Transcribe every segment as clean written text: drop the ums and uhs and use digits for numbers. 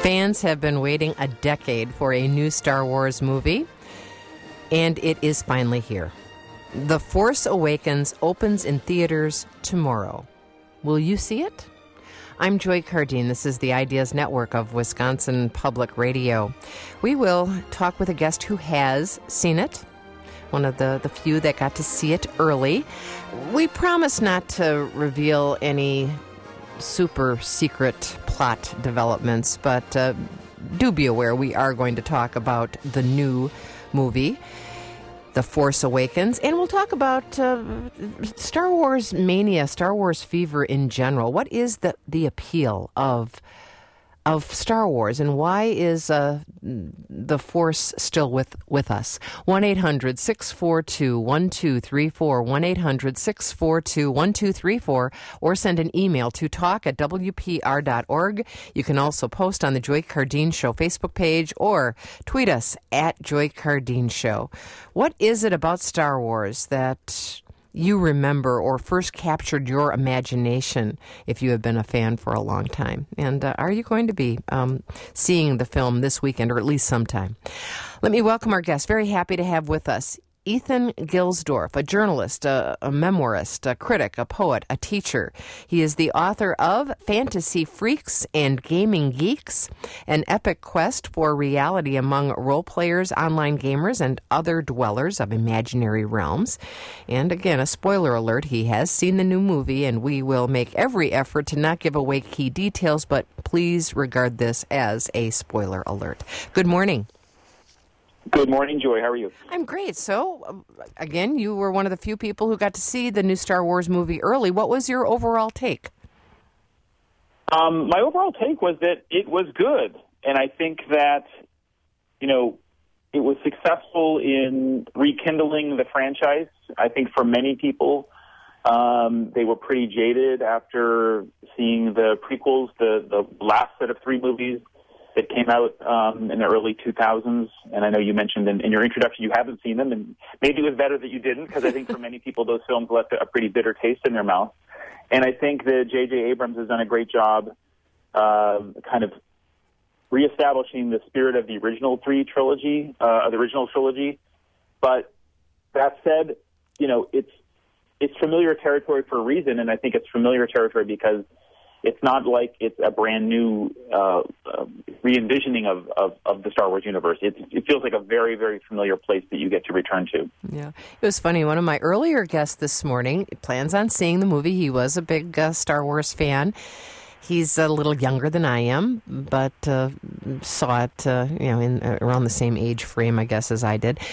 Fans have been waiting a decade for a new Star Wars movie, and it is finally here. The Force Awakens opens in theaters tomorrow. Will you see it? I'm Joy Cardine. This is the Ideas Network of Wisconsin Public Radio. We will talk with a guest who has seen it, one of the few that got to see it early. We promise not to reveal any super secret plot developments, but do be aware we are going to talk about the new movie, The Force Awakens, and we'll talk about Star Wars mania, Star Wars fever in general. What is the appeal of Star Wars, and why is the Force still with us? 1-800-642-1234, 1-800-642-1234, or send an email to talk@wpr.org. You can also post on the Joy Cardine Show Facebook page or tweet us at Joy Cardine Show. What is it about Star Wars that you remember or first captured your imagination if you have been a fan for a long time? And are you going to be seeing the film this weekend or at least sometime? Let me welcome our guest. Very happy to have with us Ethan Gilsdorf, a journalist, a memoirist, a critic, a poet, a teacher. He is the author of Fantasy Freaks and Gaming Geeks, an epic quest for reality among role players, online gamers, and other dwellers of imaginary realms. And again, a spoiler alert, he has seen the new movie, and we will make every effort to not give away key details, but please regard this as a spoiler alert. Good morning. Good morning, Joy. How are you? I'm great. So, again, you were one of the few people who got to see the new Star Wars movie early. What was your overall take? My overall take was that it was good. And I think that, it was successful in rekindling the franchise. I think for many people, they were pretty jaded after seeing the prequels, the last set of 3 movies that came out in the early 2000s, and I know you mentioned in your introduction you haven't seen them, and maybe it was better that you didn't, because I think for many people those films left a pretty bitter taste in their mouth. And I think that J.J. Abrams has done a great job kind of reestablishing the spirit of the original trilogy. But that said, it's familiar territory for a reason, and I think it's familiar territory because it's not like it's a brand new re-envisioning of the Star Wars universe. It feels like a very, very familiar place that you get to return to. Yeah. It was funny. One of my earlier guests this morning plans on seeing the movie. He was a big Star Wars fan. He's a little younger than I am, but saw it, in around the same age frame, I guess, as I did.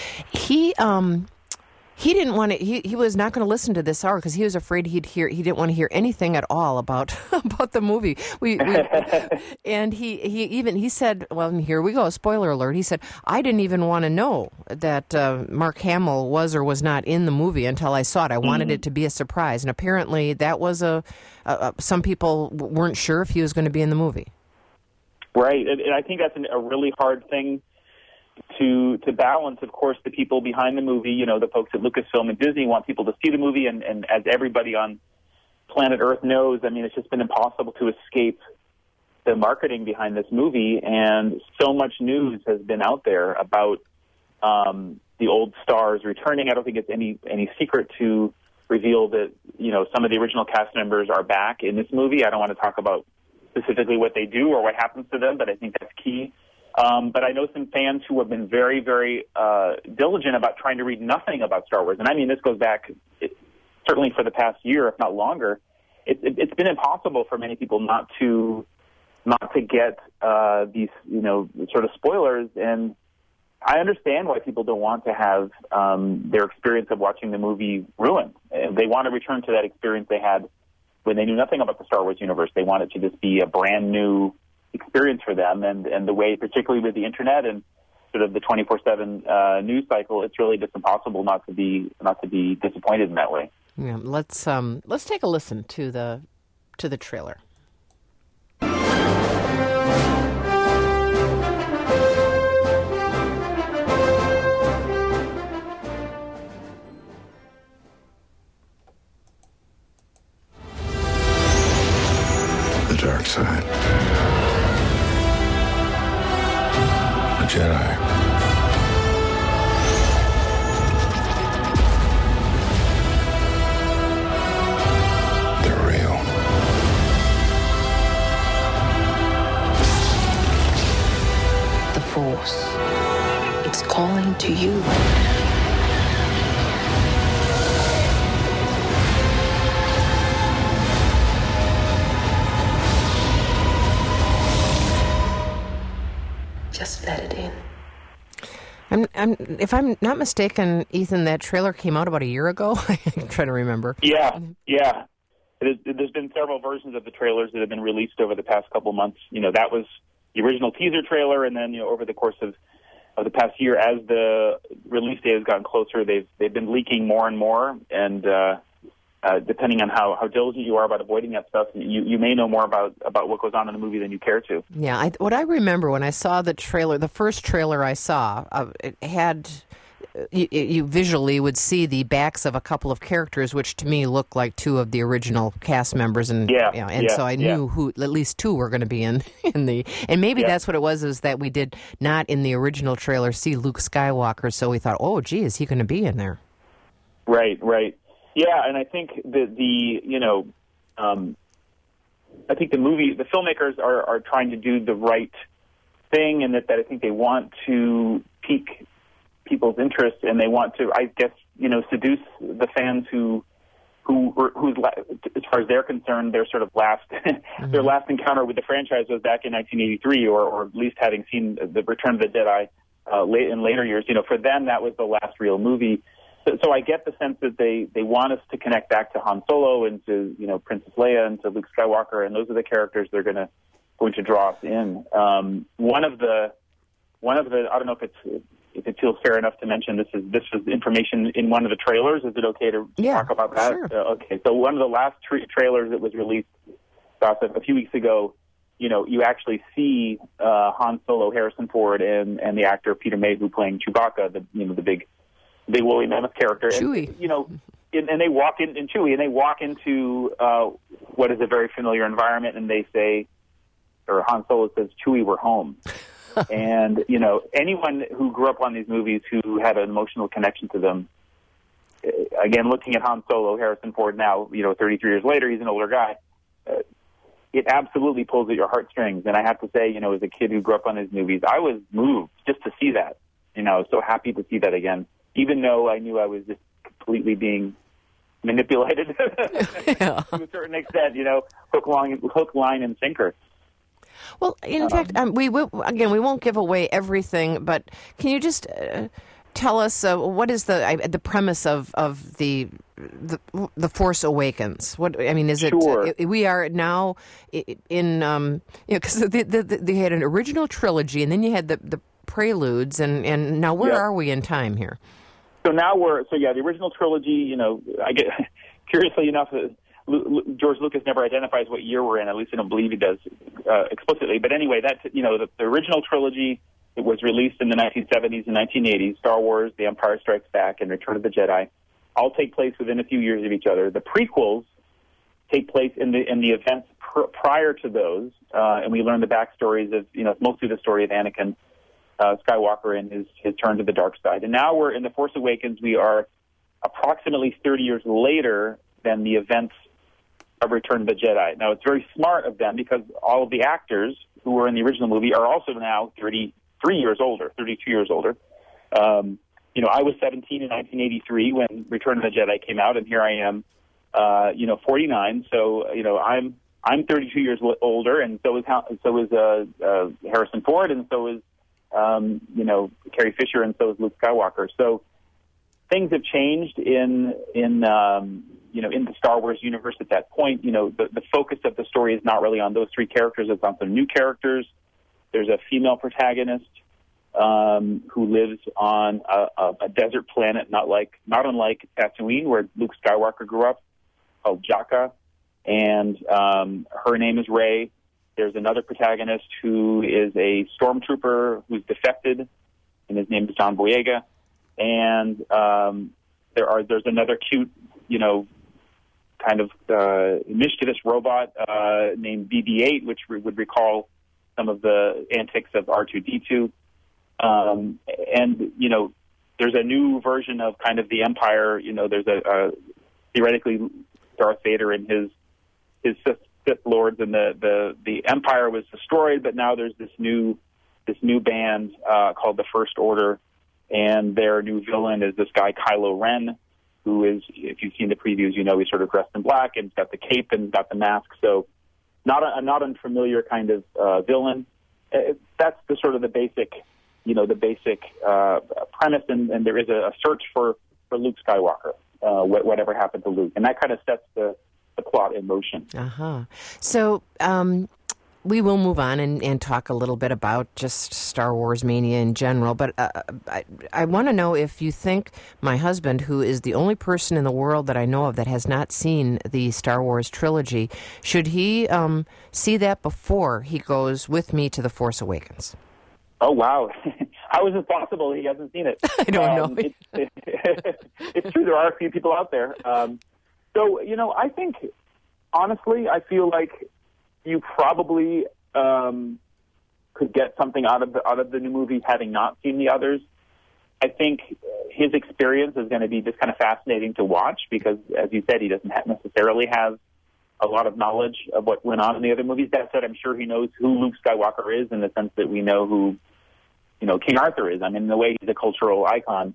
He didn't want to. He was not going to listen to this hour because he was afraid he didn't want to hear anything at all about the movie. And he said, well, and here we go. Spoiler alert. He said, I didn't even want to know that Mark Hamill was or was not in the movie until I saw it. I wanted it to be a surprise, and apparently that was some people weren't sure if he was going to be in the movie. Right, and I think that's a really hard thing to balance. Of course, the people behind the movie, the folks at Lucasfilm and Disney want people to see the movie, and as everybody on planet Earth knows, I mean, it's just been impossible to escape the marketing behind this movie, and so much news has been out there about the old stars returning. I don't think it's any secret to reveal that, some of the original cast members are back in this movie. I don't want to talk about specifically what they do or what happens to them, but I think that's key. But I know some fans who have been very, very diligent about trying to read nothing about Star Wars. And I mean, this goes back certainly for the past year, if not longer. It's been impossible for many people not to get these, sort of spoilers. And I understand why people don't want to have their experience of watching the movie ruined. They want to return to that experience they had when they knew nothing about the Star Wars universe. They want it to just be a brand new experience for them, and the way, particularly with the internet and sort of the 24/7 news cycle, it's really just impossible not to be disappointed in that way. Yeah, let's take a listen to the trailer. The dark side. a Jedi. Force. It's calling to you. Just let it in. If I'm not mistaken, Ethan, that trailer came out about a year ago. I'm trying to remember. Yeah. There's been several versions of the trailers that have been released over the past couple months. That was the original teaser trailer, and then over the course of the past year, as the release date has gotten closer, they've been leaking more and more, and depending on how diligent you are about avoiding that stuff, you may know more about what goes on in the movie than you care to. Yeah, what I remember when I saw the trailer, the first trailer I saw, it had... You visually would see the backs of a couple of characters, which to me looked like two of the original cast members, and so I knew who at least two were going to be in the. And maybe that's what it was, is that we did not in the original trailer see Luke Skywalker, so we thought, oh, gee, is he going to be in there? Right. Yeah, and I think I think the filmmakers are trying to do the right thing, and that I think they want to pique people's interest, and they want to, I guess, seduce the fans who's as far as they're concerned, their sort of last their last encounter with the franchise was back in 1983, or at least having seen the Return of the Jedi in later years. For them, that was the last real movie. So I get the sense that they want us to connect back to Han Solo and to Princess Leia and to Luke Skywalker, and those are the characters they're going to draw us in. One of the I don't know if it feels fair enough to mention, this was information in one of the trailers. Is it okay to talk about that? Sure. Okay. So one of the last trailers that was released a few weeks ago, you actually see Han Solo, Harrison Ford, and the actor Peter Mayhew playing Chewbacca, the big woolly mammoth character. Chewie. And they walk in Chewie, and they walk into what is a very familiar environment, and they say, or Han Solo says, "Chewie, we're home." And, anyone who grew up on these movies who had an emotional connection to them, again, looking at Han Solo, Harrison Ford now, 33 years later, he's an older guy, it absolutely pulls at your heartstrings. And I have to say, as a kid who grew up on these movies, I was moved just to see that. I was so happy to see that again, even though I knew I was just completely being manipulated to a certain extent, hook, line, and sinker. Well, in fact, we won't give away everything, but can you just tell us what is the premise of the Force Awakens? Is it? Sure. We are now in because they had an original trilogy, and then you had the preludes, and now where are we in time here? So now the original trilogy. I get curiously enough. George Lucas never identifies what year we're in. At least I don't believe he does explicitly. But anyway, that's the original trilogy. It was released in the 1970s and 1980s. Star Wars, The Empire Strikes Back, and Return of the Jedi all take place within a few years of each other. The prequels take place in the events prior to those, and we learn the backstories of mostly the story of Anakin Skywalker and his turn to the dark side. And now we're in The Force Awakens. We are approximately 30 years later than the events of Return of the Jedi. Now, it's very smart of them because all of the actors who were in the original movie are also now 32 years older. I was 17 in 1983 when Return of the Jedi came out, and here I am, 49. So, I'm 32 years older, and so is Harrison Ford, and so is Carrie Fisher, and so is Luke Skywalker. So things have changed in the Star Wars universe at that point. The focus of the story is not really on those three characters. It's on some new characters. There's a female protagonist who lives on a desert planet, not unlike Tatooine, where Luke Skywalker grew up, called Jakka, and her name is Rey. There's another protagonist who is a stormtrooper who's defected, and his name is John Boyega. And there's another cute, kind of mischievous robot named BB-8, which would recall some of the antics of R2-D2. And, you know, there's a new version of kind of the Empire. You know, there's a theoretically Darth Vader and his Sith Lords, and the Empire was destroyed, but now there's this new band called the First Order, and their new villain is this guy Kylo Ren, who is, if you've seen the previews, you know he's sort of dressed in black and got the cape and got the mask. So not unfamiliar kind of villain. That's the sort of the basic premise, and there is a search for Luke Skywalker, whatever happened to Luke, and that kind of sets the plot in motion. So we will move on and talk a little bit about just Star Wars mania in general, but I want to know if you think my husband, who is the only person in the world that I know of that has not seen the Star Wars trilogy, should he see that before he goes with me to The Force Awakens? Oh, wow. How is it possible he hasn't seen it? I don't know. It's true. There are a few people out there. So, you know, I think, honestly, I feel like you probably could get something out of the new movies having not seen the others. I think his experience is going to be just kind of fascinating to watch because, as you said, he doesn't necessarily have a lot of knowledge of what went on in the other movies. That said, I'm sure he knows who Luke Skywalker is in the sense that we know who, you know, King Arthur is. I mean, in a way, he's a cultural icon.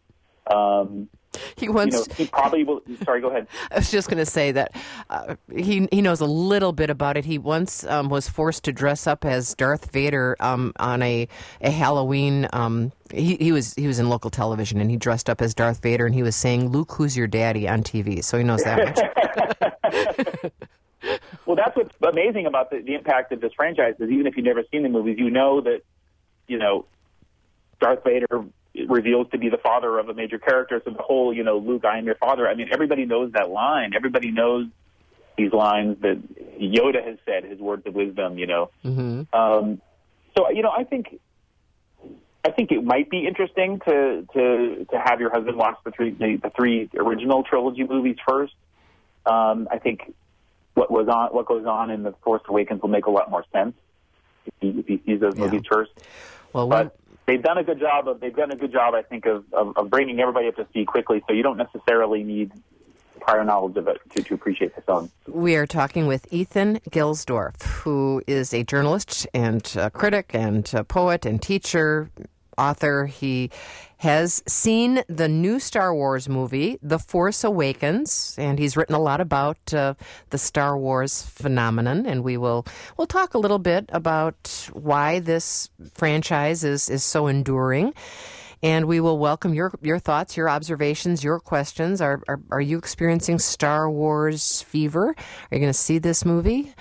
He probably will. Sorry, go ahead. I was just going to say that he knows a little bit about it. He once was forced to dress up as Darth Vader on a Halloween. He was in local television, and he dressed up as Darth Vader, and he was saying, "Luke, who's your daddy?" on TV. So he knows that much. Well, that's what's amazing about the impact of this franchise is even if you've never seen the movies, you know that, you know, Darth Vader reveals to be the father of a major character. So the whole, you know, Luke, I am your father. I mean, everybody knows that line. Everybody knows these lines that Yoda has said, his words of wisdom, you know. Mm-hmm. So, you know, I think it might be interesting to have your husband watch the three original trilogy movies first. I think what goes on in The Force Awakens will make a lot more sense if he sees those movies first. Well, they've done a good job. I think, of bringing everybody up to speed quickly. So you don't necessarily need prior knowledge of it to appreciate the film. We are talking with Ethan Gilsdorf, who is a journalist and a critic and a poet and teacher, author. He has seen the new Star Wars movie, The Force Awakens, and he's written a lot about the Star Wars phenomenon, and we'll talk a little bit about why this franchise is so enduring. And we will welcome your thoughts, your observations, your questions. Are you experiencing Star Wars fever? Are you going to see this movie?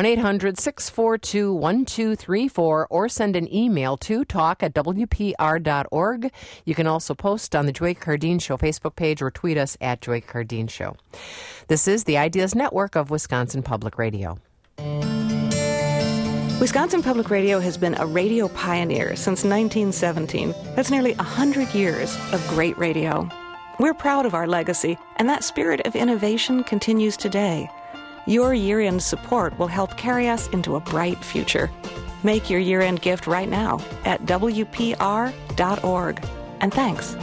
1-800-642-1234 or send an email to talk@wpr.org. You can also post on the Joy Cardeen Show Facebook page or tweet us at Joy Cardeen Show. This is the Ideas Network of Wisconsin Public Radio. Wisconsin Public Radio has been a radio pioneer since 1917. That's nearly 100 years of great radio. We're proud of our legacy, and that spirit of innovation continues today. Your year-end support will help carry us into a bright future. Make your year-end gift right now at WPR.org. And thanks.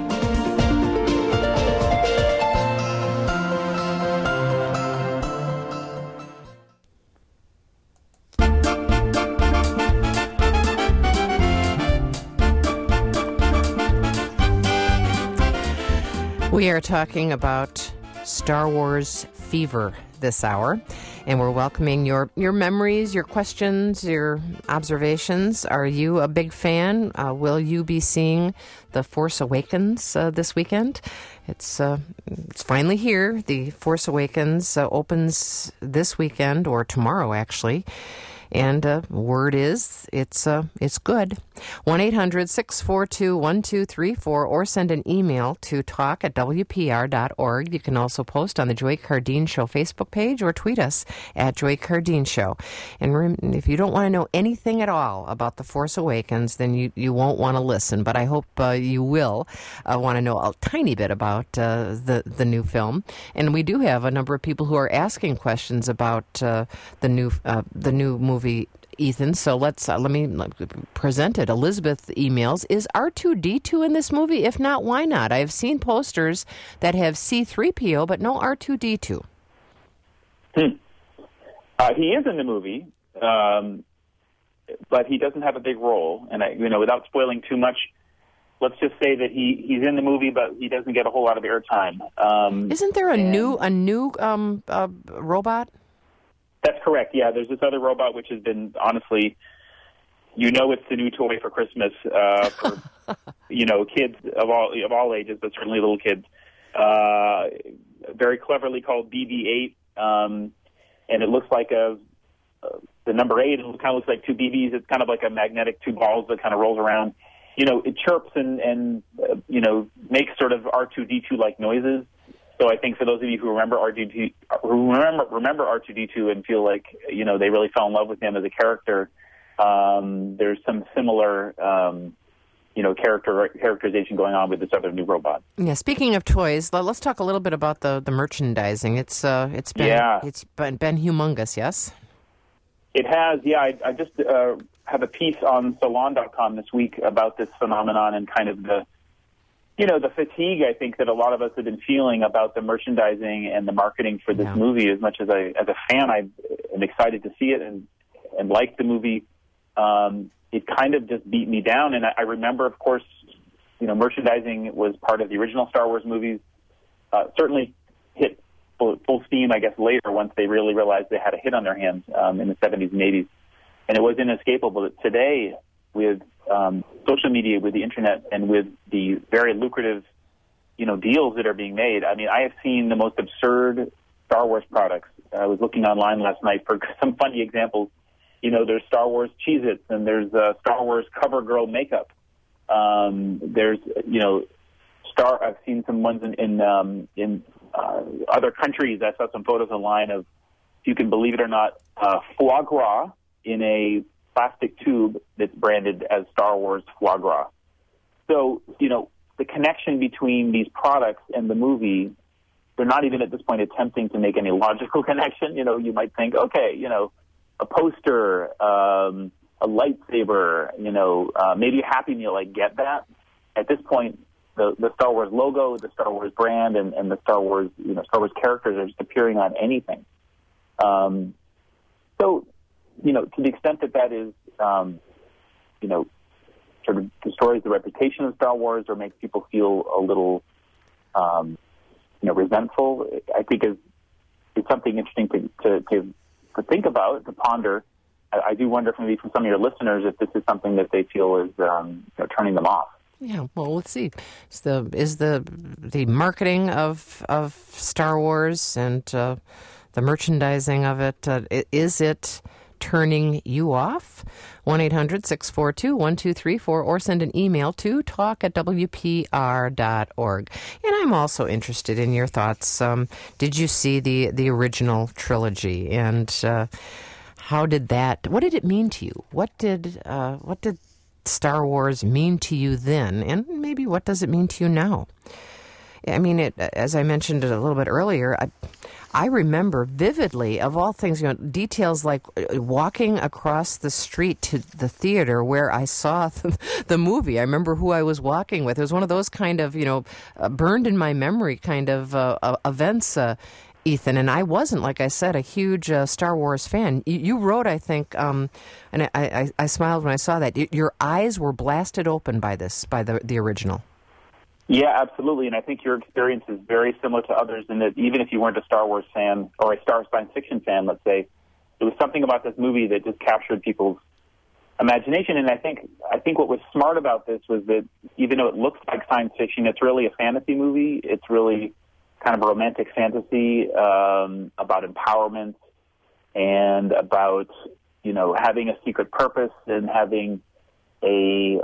We are talking about Star Wars fever this hour, and we're welcoming your memories, your questions, your observations. Are you a big fan? Will you be seeing The Force Awakens this weekend? It's finally here. The Force Awakens opens this weekend, or tomorrow, actually. And word is, it's good. 1-800-642-1234 or send an email to talk@wpr.org. You can also post on the Joy Cardeen Show Facebook page or tweet us at Joy Cardeen Show. And if you don't want to know anything at all about The Force Awakens, then you won't want to listen. But I hope you will want to know a tiny bit about the new film. And we do have a number of people who are asking questions about the new movie Ethan, so let me present it. Elizabeth emails, is R2-D2 in this movie? If not, why not? I have seen posters that have C-3PO, but no R2-D2. He is in the movie, but he doesn't have a big role. And without spoiling too much, let's just say that he's in the movie, but he doesn't get a whole lot of airtime. Isn't there a new robot? That's correct. Yeah, there's this other robot which has been, honestly, it's the new toy for Christmas for kids of all ages, but certainly little kids. Very cleverly called BB-8, and it looks like the number 8. It kind of looks like two BBs. It's kind of like a magnetic two balls that kind of rolls around. It chirps and makes sort of R2-D2 like noises. So I think for those of you who remember R2-D2 and feel like they really fell in love with him as a character, there's some similar characterization going on with this other new robot. Yeah. Speaking of toys, let's talk a little bit about the merchandising. It's been humongous. Yes. It has. Yeah. I just have a piece on Salon.com this week about this phenomenon and kind of the fatigue, I think, that a lot of us have been feeling about the merchandising and the marketing for this movie. As much as as a fan, I am excited to see it and like the movie. It kind of just beat me down. And I remember, of course, merchandising was part of the original Star Wars movies. Certainly hit full steam, I guess, later once they really realized they had a hit on their hands in the 70s and 80s. And it was inescapable. Today, with social media, with the internet, and with the very lucrative, deals that are being made. I mean, I have seen the most absurd Star Wars products. I was looking online last night for some funny examples. There's Star Wars Cheez-Its, and there's Star Wars CoverGirl makeup. There's, I've seen some ones in other countries. I saw some photos online of, if you can believe it or not, foie gras in a plastic tube that's branded as Star Wars foie gras. So, the connection between these products and the movie, they're not even at this point attempting to make any logical connection. You might think, okay, a poster, a lightsaber, maybe a Happy Meal, I get that. At this point, the Star Wars logo, the Star Wars brand, and the Star Wars, Star Wars characters are just appearing on anything. So, to the extent that is, sort of destroys the reputation of Star Wars or makes people feel a little, resentful, I think is something interesting to think about, to ponder. I do wonder from some of your listeners if this is something that they feel is turning them off. Yeah, well, let's see. Is the marketing of Star Wars and the merchandising of it, is it turning you off? 1-800-642-1234, or send an email to talk@wpr.org. And I'm also interested in your thoughts. Did you see the original trilogy? And what did it mean to you? What did Star Wars mean to you then? And maybe what does it mean to you now? I mean, as I mentioned a little bit earlier, I remember vividly, of all things, details like walking across the street to the theater where I saw the movie. I remember who I was walking with. It was one of those kind of, burned in my memory kind of events, Ethan. And I wasn't, like I said, a huge Star Wars fan. You wrote, I think, and I smiled when I saw that, your eyes were blasted open by the original. Yeah, absolutely. And I think your experience is very similar to others in that even if you weren't a Star Wars fan or a Star science fiction fan, let's say, there was something about this movie that just captured people's imagination. And I think what was smart about this was that even though it looks like science fiction, it's really a fantasy movie. It's really kind of a romantic fantasy about empowerment and about, having a secret purpose and having a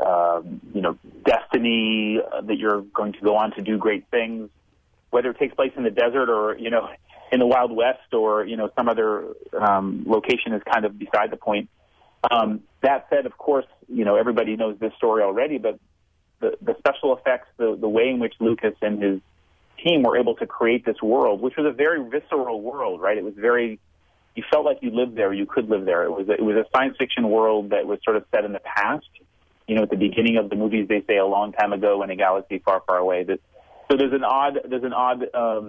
destiny that you're going to go on to do great things, whether it takes place in the desert or in the Wild West or some other location is kind of beside the point. That said, of course, everybody knows this story already, but the special effects, the way in which Lucas and his team were able to create this world, which was a very visceral world, right? It was very you felt like you lived there, you could live there. It was a science fiction world that was sort of set in the past. You know, at the beginning of the movies, they say a long time ago in a galaxy far, far away. So there's an odd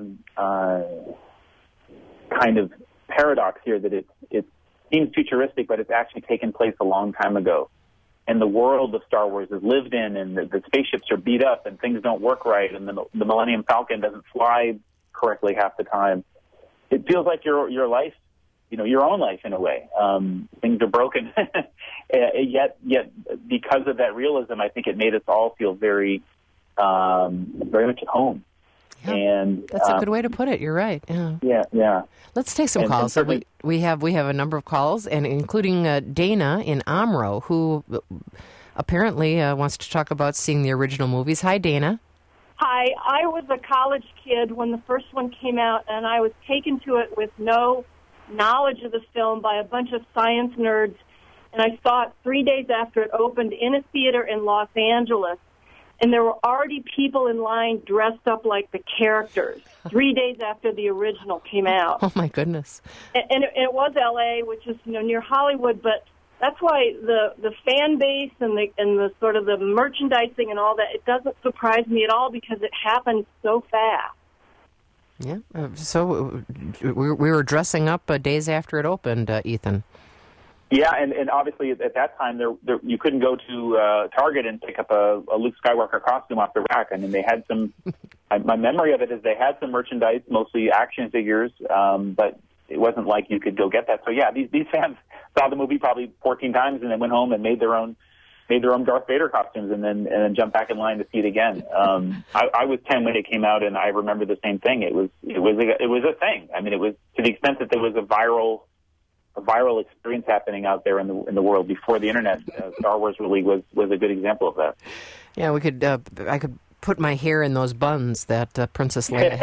kind of paradox here that it seems futuristic, but it's actually taken place a long time ago. And the world of Star Wars is lived in, and the spaceships are beat up, and things don't work right, and the Millennium Falcon doesn't fly correctly half the time. It feels like your life, you know, your own life in a way. Things are broken, yet because of that realism, I think it made us all feel very much at home. Yeah, and that's a good way to put it. You're right. Yeah. Let's take some calls. We have a number of calls, and including Dana in Omro, who apparently wants to talk about seeing the original movies. Hi, Dana. Hi. I was a college kid when the first one came out, and I was taken to it with no knowledge of the film by a bunch of science nerds, and I saw it 3 days after it opened in a theater in Los Angeles. And there were already people in line dressed up like the characters 3 days after the original came out. Oh, my goodness. And it was L.A., which is, you know, near Hollywood, but that's why the fan base and the sort of the merchandising and all that, it doesn't surprise me at all because it happened so fast. Yeah. So we were dressing up days after it opened, Ethan. Yeah, and obviously at that time, there you couldn't go to Target and pick up a Luke Skywalker costume off the rack. I mean, they had some. My memory of it is they had some merchandise, mostly action figures, but it wasn't like you could go get that. So yeah, these fans saw the movie probably 14 times and then went home and made their own Darth Vader costumes and then jumped back in line to see it again. I was 10 when it came out, and I remember the same thing. It was a thing. I mean, it was to the extent that there was a viral experience happening out there in the world before the internet. Star Wars really was a good example of that. Yeah, we could. I could put my hair in those buns that Princess Leia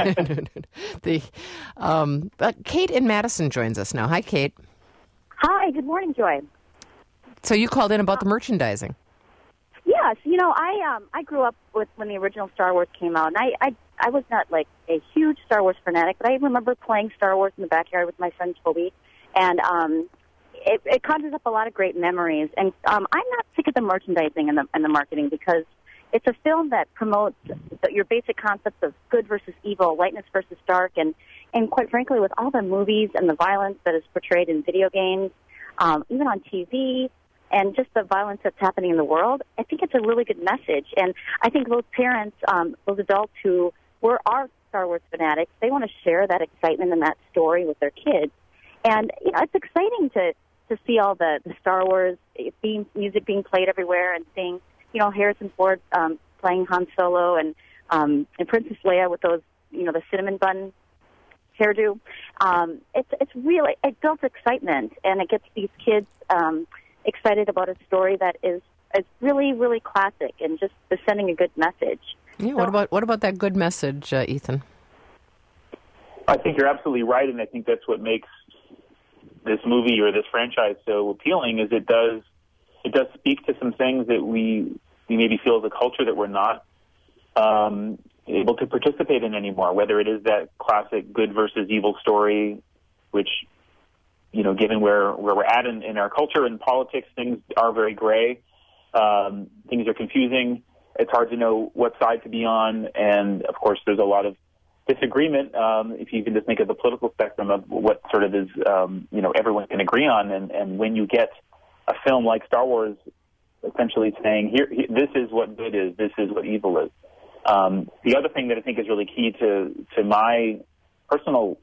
had. But Kate in Madison joins us now. Hi, Kate. Hi. Good morning, Joy. So you called in about the merchandising. Yes. You know, I grew up with when the original Star Wars came out, and I was not like a huge Star Wars fanatic, but I remember playing Star Wars in the backyard with my friend Toby. And it conjures up a lot of great memories. And I'm not sick of the merchandising and the marketing because it's a film that promotes your basic concepts of good versus evil, lightness versus dark, and quite frankly, with all the movies and the violence that is portrayed in video games, even on TV, and just the violence that's happening in the world, I think it's a really good message. And I think those parents, those adults who are Star Wars fanatics, they want to share that excitement and that story with their kids. And, you know, it's exciting to see all the Star Wars music being played everywhere and seeing, you know, Harrison Ford playing Han Solo and Princess Leia with those, you know, the cinnamon bun hairdo. It's really, it builds excitement, and it gets these kids excited about a story that is really, really classic and just sending a good message. Yeah. What about that good message, Ethan? I think you're absolutely right, and I think that's what makes this movie or this franchise so appealing is it does speak to some things that we maybe feel as a culture that we're not able to participate in anymore, whether it is that classic good versus evil story, which, you know, given where we're at in our culture and politics, things are very gray. Things are confusing. It's hard to know what side to be on, and of course there's a lot of disagreement, if you can just think of the political spectrum of what sort of is, you know, everyone can agree on. And when you get a film like Star Wars essentially saying, here, this is what good is, this is what evil is. The other thing that I think is really key to my personal,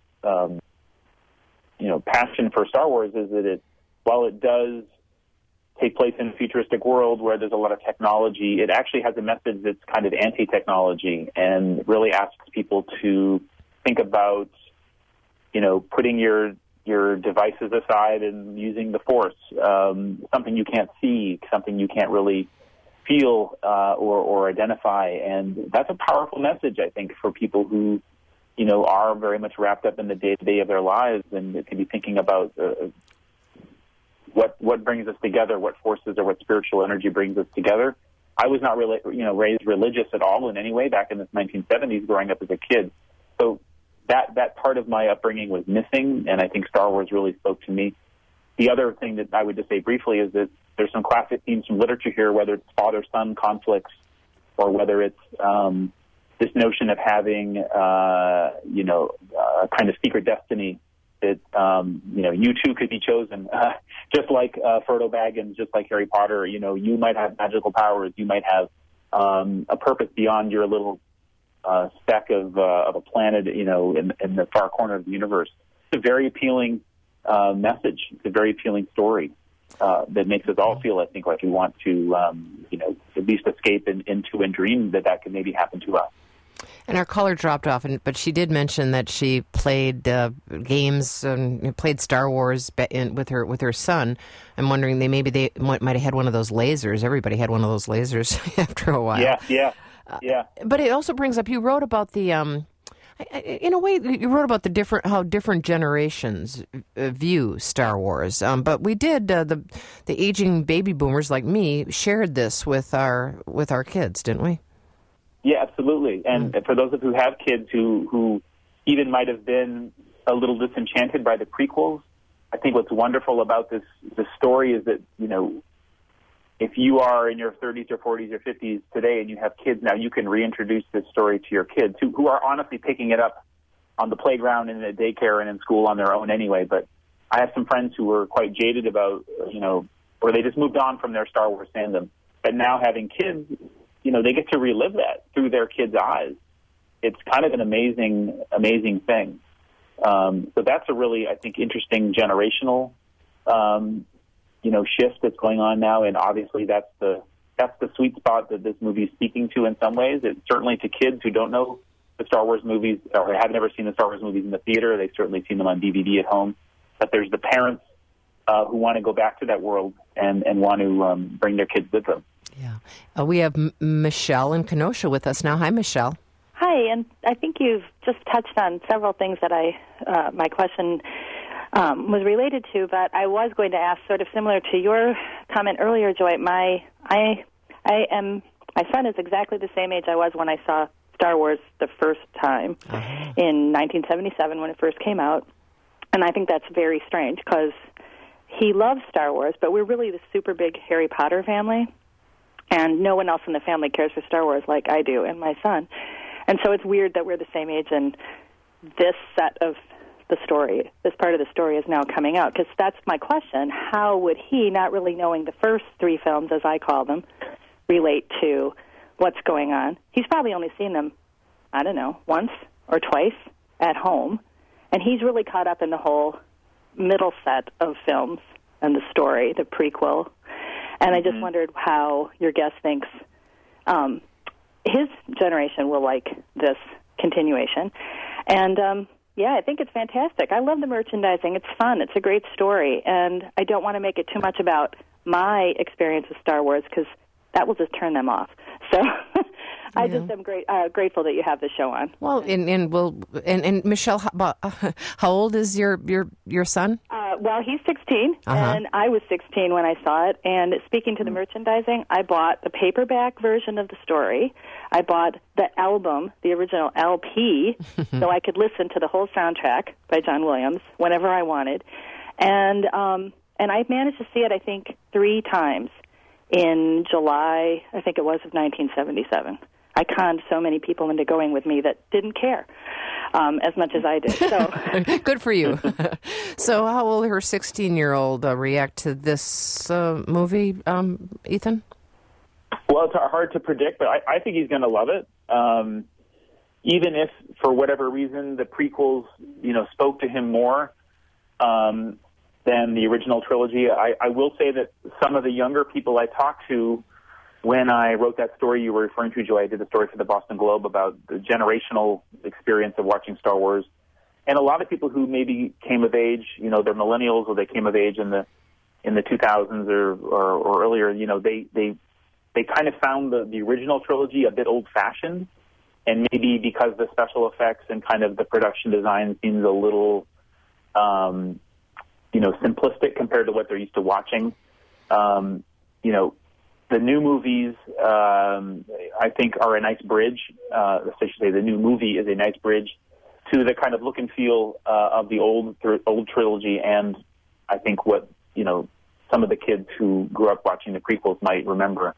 you know, passion for Star Wars is that while it does take place in a futuristic world where there's a lot of technology, it actually has a message that's kind of anti-technology and really asks people to think about, you know, putting your devices aside and using the Force, something you can't see, something you can't really feel or identify. And that's a powerful message, I think, for people who, you know, are very much wrapped up in the day-to-day of their lives and can be thinking about what brings us together, what forces or what spiritual energy brings us together. I was not really, you know, raised religious at all in any way back in the 1970s growing up as a kid. So that part of my upbringing was missing, and I think Star Wars really spoke to me. The other thing that I would just say briefly is that there's some classic themes from literature here, whether it's father-son conflicts or whether it's this notion of having, a kind of secret destiny that, you too could be chosen. Just like Frodo Baggins, just like Harry Potter, you might have magical powers. You might have a purpose beyond your little speck of a planet, in the far corner of the universe. It's a very appealing message. It's a very appealing story that makes us all feel, I think, like we want to, at least escape into and dream that could maybe happen to us. And our caller dropped off, but she did mention that she played games and played Star Wars with her son. I'm wondering they might have had one of those lasers. Everybody had one of those lasers after a while. Yeah. But it also brings up, you wrote about the, in a way, you wrote about how different generations view Star Wars. But we did, the aging baby boomers like me shared this with our kids, didn't we? Yeah, absolutely. And for those of you who have kids who even might have been a little disenchanted by the prequels, I think what's wonderful about this story is that, if you are in your 30s or 40s or 50s today and you have kids now, you can reintroduce this story to your kids who are honestly picking it up on the playground and in the daycare and in school on their own anyway. But I have some friends who were quite jaded about, or they just moved on from their Star Wars fandom. But now having kids, they get to relive that through their kids' eyes. It's kind of an amazing thing. So that's a really, I think, interesting generational shift that's going on now, and obviously that's the sweet spot that this movie is speaking to in some ways. It's certainly to kids who don't know the Star Wars movies or have never seen the Star Wars movies in the theater. They've certainly seen them on DVD at home. But there's the parents who want to go back to that world and want to bring their kids with them. Yeah. We have Michelle in Kenosha with us now. Hi, Michelle. Hi, and I think you've just touched on several things that my question was related to, but I was going to ask, sort of similar to your comment earlier, Joy. My son is exactly the same age I was when I saw Star Wars the first time in 1977 when it first came out, and I think that's very strange because he loves Star Wars, but we're really the super big Harry Potter family, and no one else in the family cares for Star Wars like I do and my son, and so it's weird that we're the same age and this set of the story, this part of the story is now coming out, because that's my question. How would he, not really knowing the first three films, as I call them, relate to what's going on? He's probably only seen them, I don't know, once or twice at home, and he's really caught up in the whole middle set of films and the story, the prequel, and I just wondered how your guest thinks his generation will like this continuation. And yeah, I think it's fantastic. I love the merchandising. It's fun. It's a great story. And I don't want to make it too much about my experience with Star Wars because that will just turn them off. So I just am grateful that you have the show on. Well, and Michelle, how old is your son? Well, he's 16, and I was 16 when I saw it. And speaking to the merchandising, I bought the paperback version of the story. I bought the album, the original LP, so I could listen to the whole soundtrack by John Williams whenever I wanted. And I managed to see it, I think, 3 times in July, I think it was, of 1977. I conned so many people into going with me that didn't care as much as I did. So good for you. So how will her 16-year-old react to this movie, Ethan? Well, it's hard to predict, but I think he's going to love it. Even if, for whatever reason, the prequels, spoke to him more than the original trilogy. I will say that some of the younger people I talked to when I wrote that story you were referring to, Joy, I did a story for the Boston Globe about the generational experience of watching Star Wars. And a lot of people who maybe came of age, they're millennials or they came of age in the 2000s or earlier, they kind of found the original trilogy a bit old-fashioned. And maybe because the special effects and kind of the production design seems a little, simplistic compared to what they're used to watching. The new movies, I think, are a nice bridge. I should say the new movie is a nice bridge to the kind of look and feel of the old trilogy, and I think what some of the kids who grew up watching the prequels might remember.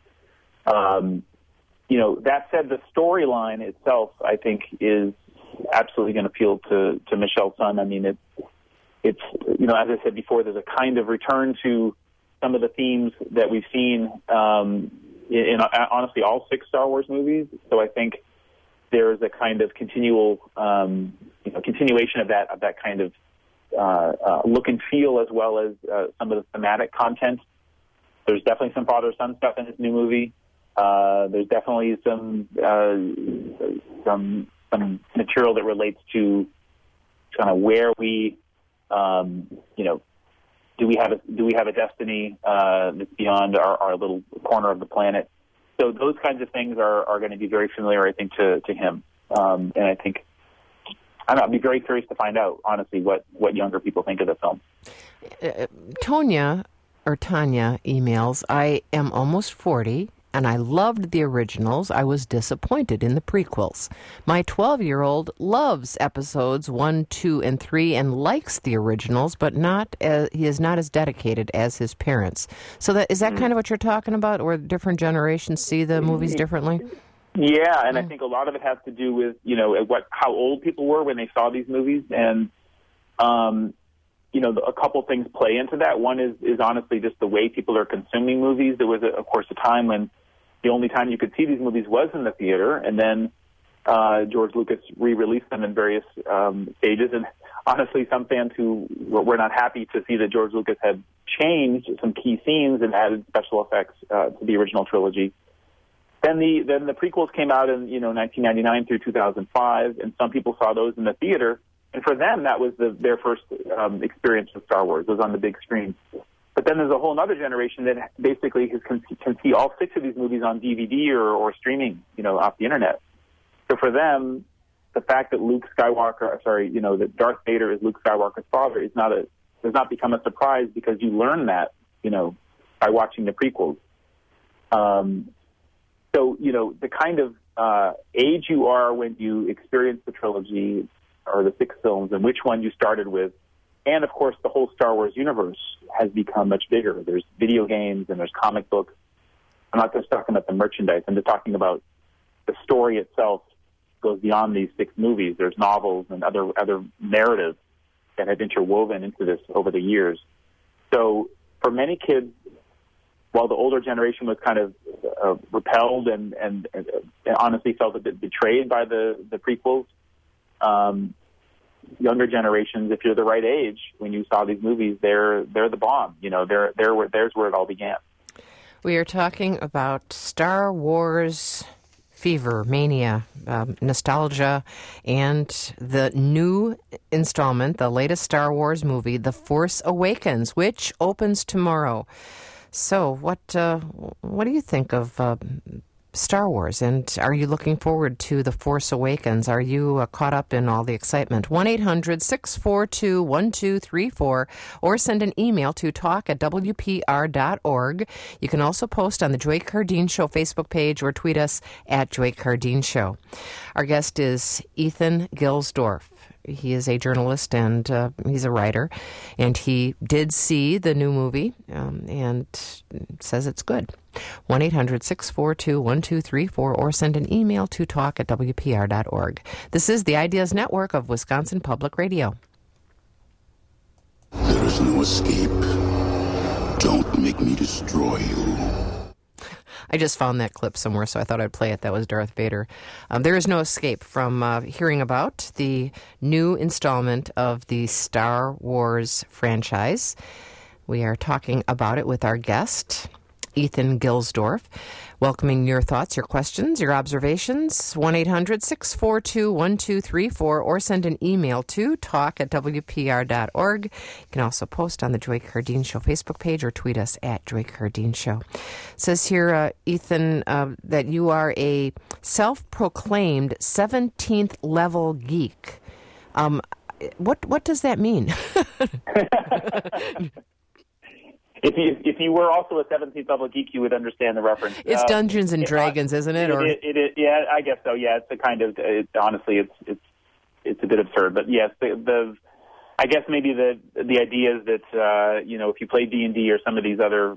That said, the storyline itself, I think, is absolutely going to appeal to Michelle Sun. I mean, it's as I said before, there's a kind of return to some of the themes that we've seen in honestly all 6 Star Wars movies. So I think there's a kind of continuation of that kind of look and feel, as well as some of the thematic content. There's definitely some father-son stuff in this new movie. There's definitely some material that relates to kind of where we, do we have a destiny that's beyond our little corner of the planet? So those kinds of things are going to be very familiar, I think, to him. And I think, I'd be very curious to find out, honestly, what younger people think of the film. Tanya emails, I am almost 40, and I loved the originals. I was disappointed in the prequels. My 12-year-old loves episodes 1, 2, and 3 and likes the originals, but he is not as dedicated as his parents. So is that kind of what you're talking about, where different generations see the movies differently? Yeah, and I think a lot of it has to do with, how old people were when they saw these movies. And, a couple things play into that. One is honestly just the way people are consuming movies. There was, of course, a time when the only time you could see these movies was in the theater, and then George Lucas re-released them in various stages. And honestly, some fans who were not happy to see that George Lucas had changed some key scenes and added special effects to the original trilogy. Then the prequels came out in 1999 through 2005, and some people saw those in the theater, and for them that was their first experience with Star Wars. It was on the big screen. But then there's a whole other generation that basically can see all 6 of these movies on DVD or streaming, off the internet. So for them, the fact that that Darth Vader is Luke Skywalker's father does not become a surprise, because you learn that, by watching the prequels. So, the kind of age you are when you experience the trilogy or the 6 films, and which one you started with, and, of course, the whole Star Wars universe has become much bigger. There's video games and there's comic books. I'm not just talking about the merchandise. I'm just talking about the story itself goes beyond these 6 movies. There's novels and other narratives that have interwoven into this over the years. So for many kids, while the older generation was kind of repelled and honestly felt a bit betrayed by the prequels, younger generations, if you're the right age, when you saw these movies, they're the bomb. There's where it all began. We are talking about Star Wars fever, mania, nostalgia, and the new installment, the latest Star Wars movie, The Force Awakens, which opens tomorrow. So, what do you think of Star Wars, and are you looking forward to The Force Awakens? Are you caught up in all the excitement? 1-800-642-1234, or send an email to talk@wpr.org. You can also post on the Joy Cardine Show Facebook page or tweet us at Joy Cardine Show. Our guest is Ethan Gilsdorf. He is a journalist and he's a writer, and he did see the new movie and says it's good. 1-800-642-1234, or send an email to talk@wpr.org. This is the Ideas Network of Wisconsin Public Radio. There is no escape. Don't make me destroy you. I just found that clip somewhere, so I thought I'd play it. That was Darth Vader. There is no escape from hearing about the new installment of the Star Wars franchise. We are talking about it with our guest, Ethan Gilsdorf, welcoming your thoughts, your questions, your observations. 1-800-642-1234, or send an email to talk@wpr.org. You can also post on the Joy Cardine Show Facebook page or tweet us at Joy Cardine Show. It says here, Ethan, that you are a self-proclaimed 17th level geek. What does that mean? If you were also a 17th level geek, you would understand the reference. It's Dungeons and Dragons, isn't it? Yeah, I guess so. Yeah, it's a kind of. Honestly, it's it's a bit absurd. But yes, I guess maybe the idea is that if you play D&D or some of these other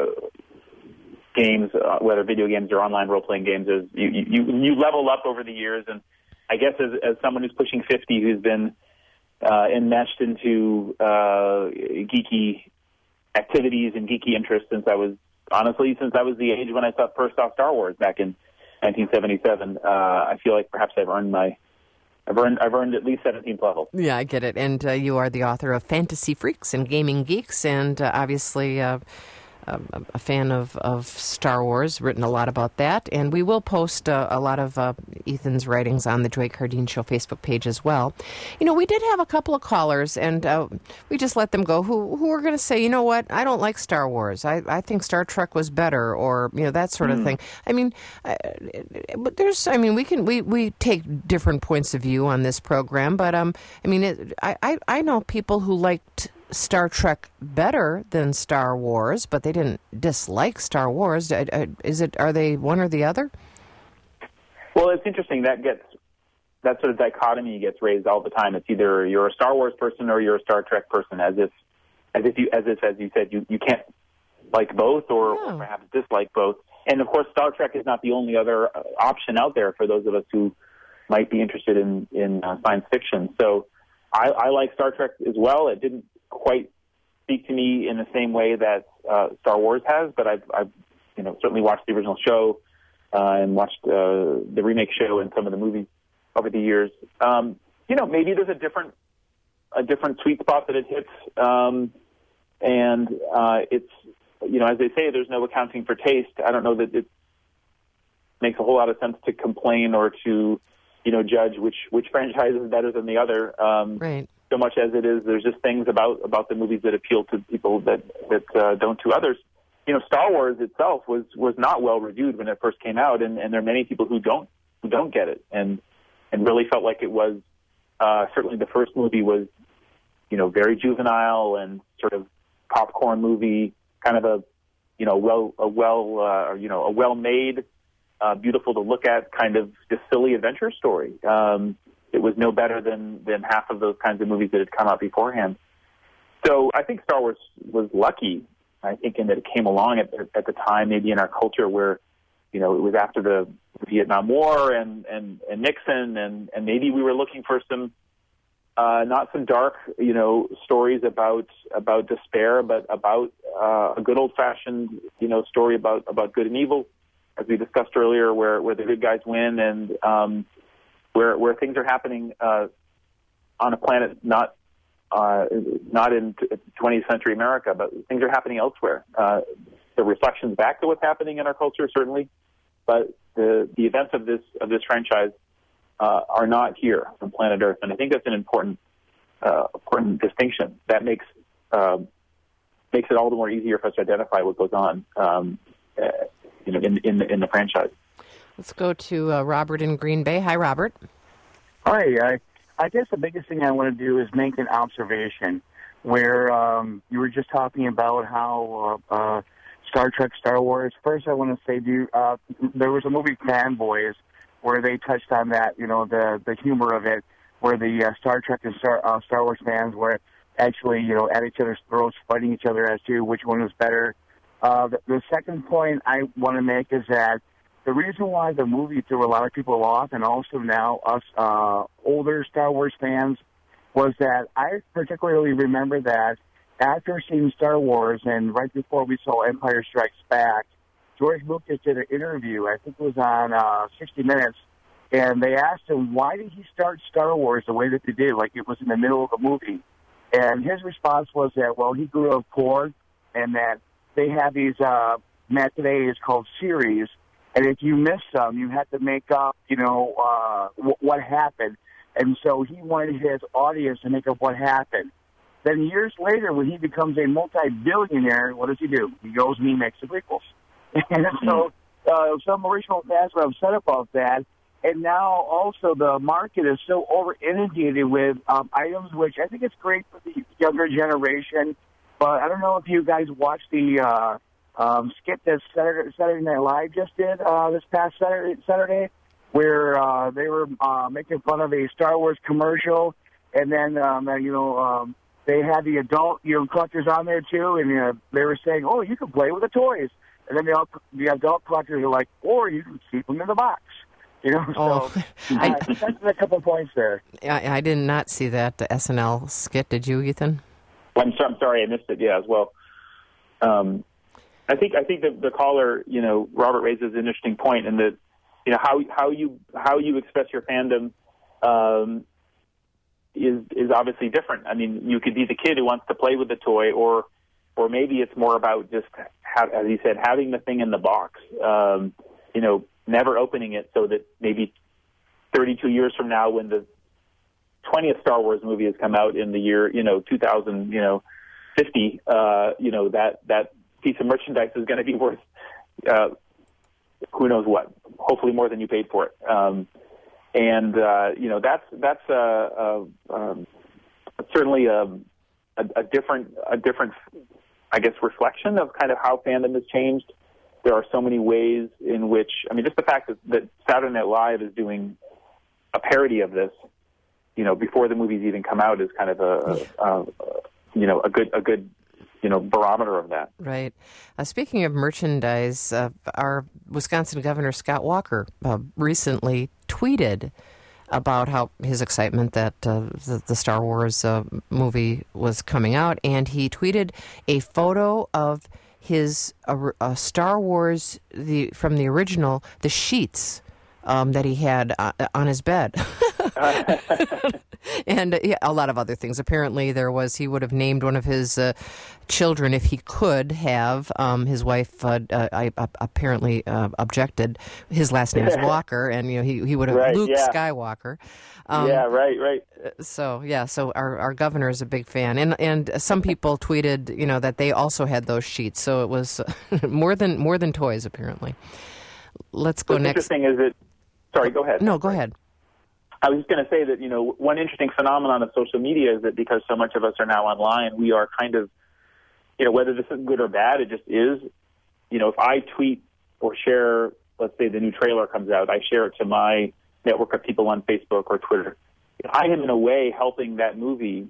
games, whether video games or online role-playing games, is you level up over the years. And I guess as someone who's pushing 50, who's been enmeshed into geeky activities and geeky interests since I was the age when I first saw Star Wars back in 1977, I feel like perhaps I've earned at least 17th level. Yeah, I get it. And you are the author of Fantasy Freaks and Gaming Geeks, and obviously a fan of Star Wars, written a lot about that. And we will post a lot of Ethan's writings on the Joy Cardine Show Facebook page as well. We did have a couple of callers, and we just let them go, who were going to say, you know what, I don't like Star Wars. I think Star Trek was better, or, that sort of thing. I mean, but we take different points of view on this program, but, I know people who liked Star Trek better than Star Wars, but they didn't dislike Star Wars. Are they one or the other? Well, it's interesting that sort of dichotomy gets raised all the time. It's either you're a Star Wars person or you're a Star Trek person, as you said, you can't like both or perhaps dislike both. And of course, Star Trek is not the only other option out there for those of us who might be interested in science fiction. So I like Star Trek as well. It didn't quite speak to me in the same way that Star Wars has, but I've certainly watched the original show and watched the remake show and some of the movies over the years. Maybe there's a different sweet spot that it hits, and it's as they say, there's no accounting for taste. I don't know that it makes a whole lot of sense to complain or to judge which franchise is better than the other. Right. So much as it is, there's just things about the movies that appeal to people that don't to others. Star Wars itself was not well reviewed when it first came out, and there are many people who don't get it, and really felt like it was certainly the first movie was very juvenile and sort of popcorn movie, kind of a well made, beautiful to look at kind of just silly adventure story. It was no better than half of those kinds of movies that had come out beforehand. So I think Star Wars was lucky, I think, in that it came along at the time, maybe in our culture where, it was after the Vietnam War and Nixon, and maybe we were looking for some, not some dark, stories about despair, but about a good old-fashioned, story about good and evil, as we discussed earlier, where the good guys win and where things are happening on a planet not in 20th century America, but things are happening elsewhere. The reflections back to what's happening in our culture, certainly, but the events of this franchise are not here on planet Earth, and I think that's an important distinction. That makes it all the more easier for us to identify what goes on, in the franchise. Let's go to Robert in Green Bay. Hi, Robert. Hi. I guess the biggest thing I want to do is make an observation where you were just talking about how Star Trek, Star Wars. First, I want to say there was a movie, Fanboys, where they touched on that, the humor of it, where the Star Trek and Star Wars fans were actually, at each other's throats, fighting each other as to which one was better. The second point I want to make is that the reason why the movie threw a lot of people off, and also now us older Star Wars fans, was that I particularly remember that after seeing Star Wars and right before we saw Empire Strikes Back, George Lucas did an interview, I think it was on 60 Minutes, and they asked him, why did he start Star Wars the way that they did, like it was in the middle of the movie? And his response was that, well, he grew up poor, and that they have these matinees called series, and if you miss some, you have to make up, what happened. And so he wanted his audience to make up what happened. Then years later, when he becomes a multi-billionaire, what does he do? He goes and he makes the prequels. And so some original fans were upset about that. And now also the market is so over-inundated with items, which I think it's great for the younger generation. But I don't know if you guys watched the skit that Saturday Night Live just did this past Saturday. where they were making fun of a Star Wars commercial, and then they had the adult collectors on there too, and they were saying, "Oh, you can play with the toys," and then the adult collectors are like, "Or you can keep them in the box." So that's a couple of points there. I did not see that SNL skit. Did you, Ethan? I'm sorry, I missed it. Yeah, as well. I think that the caller, Robert raises an interesting point, in that how you express your fandom is obviously different. I mean, you could be the kid who wants to play with the toy, or maybe it's more about just, as he said, having the thing in the box. Never opening it, so that maybe 32 years from now, when the 20th Star Wars movie has come out in the year 2050, that piece of merchandise is going to be worth who knows what. Hopefully more than you paid for it. That's certainly a different, I guess, reflection of kind of how fandom has changed. There are so many ways in which, just the fact that Saturday Night Live is doing a parody of this, before the movies even come out, is kind of a good barometer of that. Right. Speaking of merchandise, our Wisconsin Governor Scott Walker recently tweeted about how his excitement that the Star Wars movie was coming out, and he tweeted a photo of his Star Wars from the original, the sheets that he had on his bed. And a lot of other things. Apparently, he would have named one of his children if he could have. His wife apparently objected. His last name is Walker, and he would have Luke Skywalker. Right. So our governor is a big fan, and some people tweeted that they also had those sheets. So it was more than toys, apparently. Let's go next. What's interesting is that. Sorry, go ahead. No, go ahead. I was just going to say that, one interesting phenomenon of social media is that because so much of us are now online, we are kind of, whether this is good or bad, it just is. If I tweet or share, let's say the new trailer comes out, I share it to my network of people on Facebook or Twitter. I am in a way helping that movie,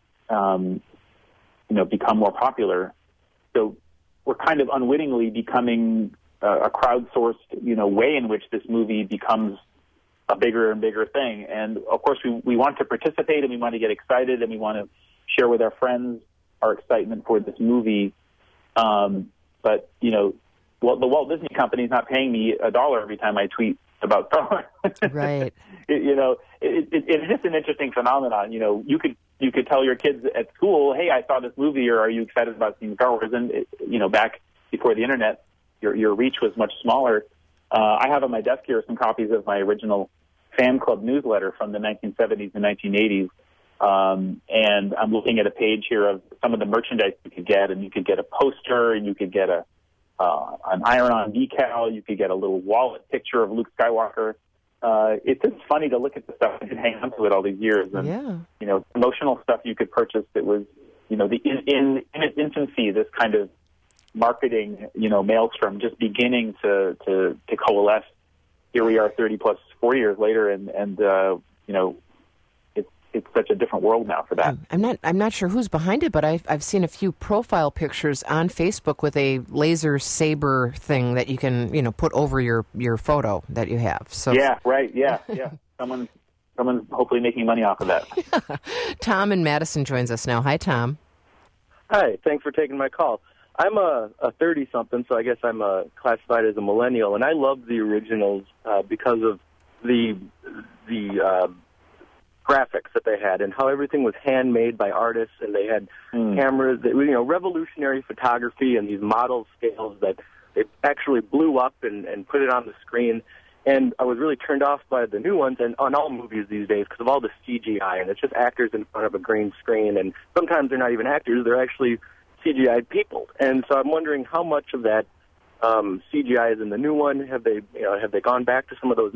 become more popular. So we're kind of unwittingly becoming a crowdsourced, way in which this movie becomes a bigger and bigger thing. And of course, we want to participate, and we want to get excited, and we want to share with our friends our excitement for this movie. But the Walt Disney Company is not paying me $1 every time I tweet about Star Wars. Right. It's just an interesting phenomenon. You could tell your kids at school, "Hey, I saw this movie," or "Are you excited about seeing Star Wars?" And back before the internet, your reach was much smaller. I have on my desk here some copies of my original fan club newsletter from the 1970s and 1980s. And I'm looking at a page here of some of the merchandise you could get, and you could get a poster, and you could get an iron-on decal, you could get a little wallet picture of Luke Skywalker. It's just funny to look at the stuff and hang on to it all these years. And, promotional stuff you could purchase that was, in its infancy, this kind of marketing, maelstrom just beginning to coalesce. Here we are 40 years later, and it's such a different world now for that. I'm not sure who's behind it, but I've seen a few profile pictures on Facebook with a laser saber thing that you can, put over your photo that you have. So yeah, right, yeah. Someone's hopefully making money off of that. Tom in Madison joins us now. Hi, Tom. Hi, thanks for taking my call. I'm a 30-something, so I guess I'm classified as a millennial, and I love the originals because of the graphics that they had and how everything was handmade by artists, and they had cameras that, revolutionary photography and these model scales that they actually blew up and put it on the screen. And I was really turned off by the new ones and on all movies these days because of all the CGI, and it's just actors in front of a green screen, and sometimes they're not even actors, they're actually CGI people. And so I'm wondering how much of that CGI is in the new one. Have they gone back to some of those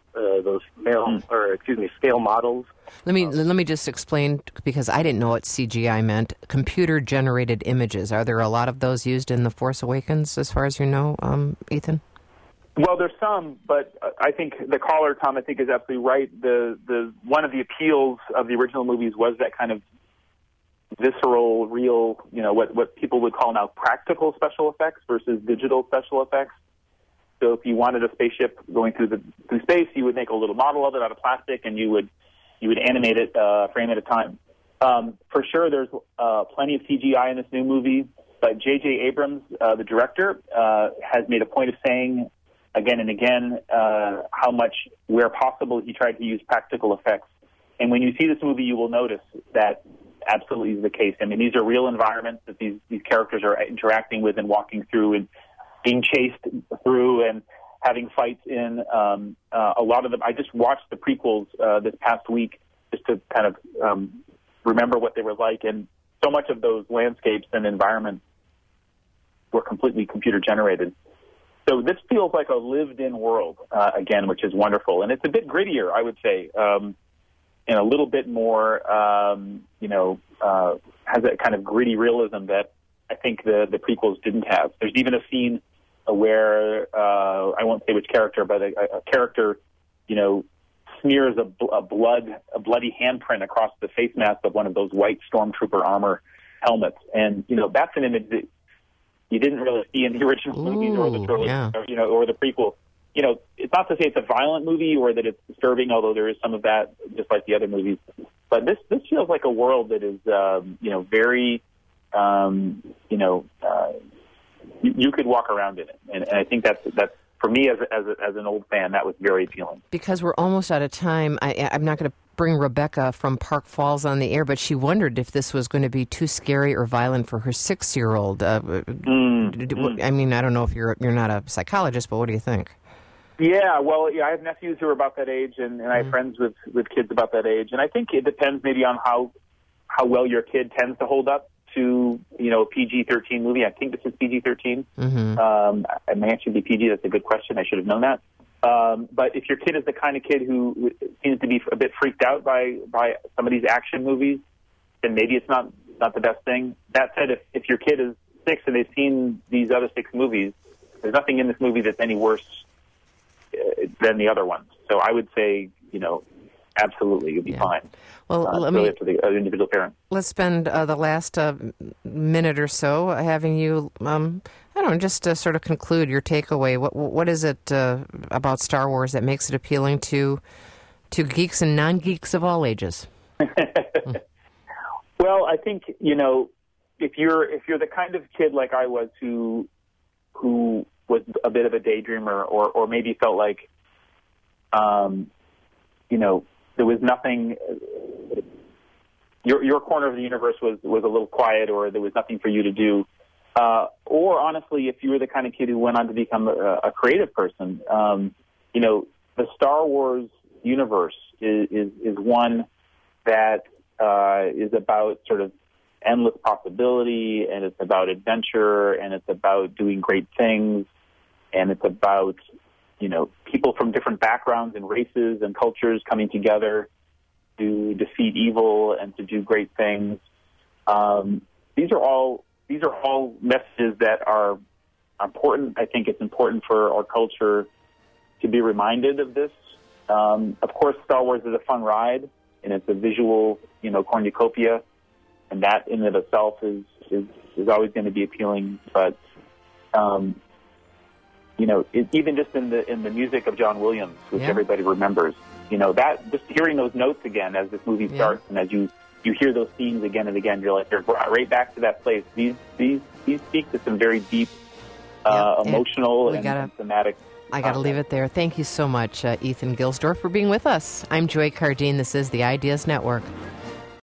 scale models? Let me just explain, because I didn't know what CGI meant. Computer generated images. Are there a lot of those used in The Force Awakens, as far as you know, Ethan? Well, there's some, but I think the caller, Tom, I think is absolutely right. The one of the appeals of the original movies was that kind of visceral, real, what people would call now practical special effects versus digital special effects. So if you wanted a spaceship going through space, you would make a little model of it out of plastic, and you would animate it frame at a time. For sure, there's plenty of CGI in this new movie, but J.J. Abrams, the director, has made a point of saying again and again how much, where possible, he tried to use practical effects. And when you see this movie, you will notice that absolutely is the case. I mean, these are real environments that these characters are interacting with and walking through and being chased through and having fights in. A lot of them, I just watched the prequels this past week just to kind of remember what they were like, and so much of those landscapes and environments were completely computer generated. So this feels like a lived-in world again, which is wonderful, and it's a bit grittier, I would say, and a little bit more, has that kind of gritty realism that I think the prequels didn't have. There's even a scene where I won't say which character, but a character, smears a bloody handprint across the face mask of one of those white stormtrooper armor helmets, and that's an image that you didn't really see in the original movies or the trilogy, or the prequel. It's not to say it's a violent movie or that it's disturbing, although there is some of that, just like the other movies. But this feels like a world that is, very, you could walk around in it, and I think that's for me as an old fan, that was very appealing. Because we're almost out of time, I'm not going to bring Rebecca from Park Falls on the air, but she wondered if this was going to be too scary or violent for her 6-year-old. I mean, I don't know if you're not a psychologist, but what do you think? Yeah, well, I have nephews who are about that age, and I have friends with kids about that age, and I think it depends maybe on how well your kid tends to hold up to, a PG-13 movie. I think this is PG-13. It may actually be PG. That's a good question. I should have known that. But if your kid is the kind of kid who seems to be a bit freaked out by some of these action movies, then maybe it's not the best thing. That said, if your kid is 6 and they've seen these other 6 movies, there's nothing in this movie that's any worse than the other ones. So I would say, absolutely, you'll be fine. Well, let me, up to the individual parent. Let's spend the last minute or so having you, just to sort of conclude your takeaway. What is it about Star Wars that makes it appealing to geeks and non-geeks of all ages? Well, I think, if you're the kind of kid like I was who was a bit of a daydreamer or maybe felt like, there was nothing, your corner of the universe was a little quiet, or there was nothing for you to do. Or honestly, if you were the kind of kid who went on to become a creative person, the Star Wars universe is one that is about sort of endless possibility, and it's about adventure, and it's about doing great things, and it's about people from different backgrounds and races and cultures coming together to defeat evil and to do great things. These are all messages that are important. I think it's important for our culture to be reminded of this. Of course, Star Wars is a fun ride, and it's a visual, cornucopia, and that in and of itself is always going to be appealing. But even just in the music of John Williams, which everybody remembers, that just hearing those notes again as this movie starts, and as you hear those themes again and again, you're like, you're right back to that place. These speak to some very deep, emotional and thematic. I got to leave it there. Thank you so much, Ethan Gilsdorf, for being with us. I'm Joy Cardine. This is the Ideas Network.